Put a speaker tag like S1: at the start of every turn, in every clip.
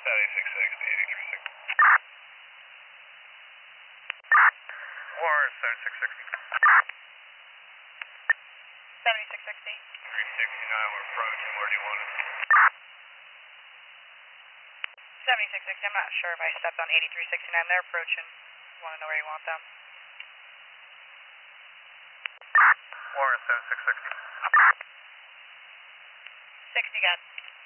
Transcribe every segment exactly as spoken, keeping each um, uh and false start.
S1: seventy-six sixty, eighty-three sixty. Warren, seventy-six sixty.
S2: seventy-six sixty.
S1: three sixty-nine, we're approaching. Where do you want it?
S2: seventy-six sixty, I'm not sure if I stepped on eighty-three sixty-nine. They're approaching. Want to know where you want them?
S1: Warren, seventy-six sixty.
S2: sixty got.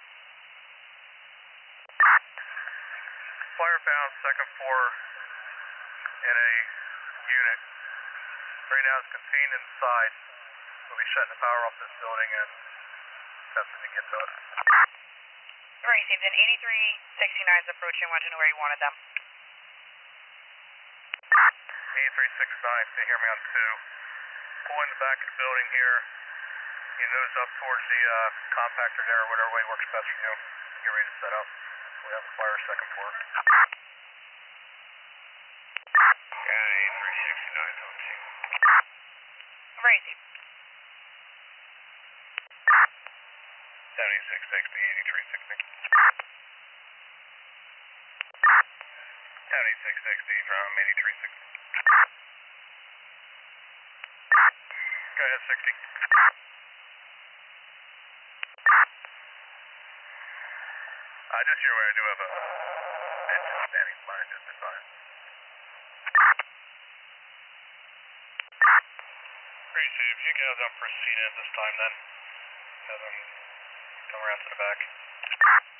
S1: Flyer found second floor in a unit. Right now it's contained inside. We'll be shutting the power off this building and testing to get to it.
S2: Received. An eighty-three sixty-nine is approaching. Want to know where you wanted them?
S1: eighty-three sixty-nine, can you hear me on two? Pull in the back of the building here. You nose up towards the uh, compactor there, whatever way works best for you. Get ready to set up. We have a fire second floor. Yeah, eighty-three sixty-nine on two.
S2: Received.
S1: seventy-six sixty, eighty-three sixty. seventy-six sixty from eighty-three sixty. Go ahead, sixty. Uh, just your way, I do have a engine standing by, just a time. Receive, you can have them proceed at this time then. Have them come around to the back.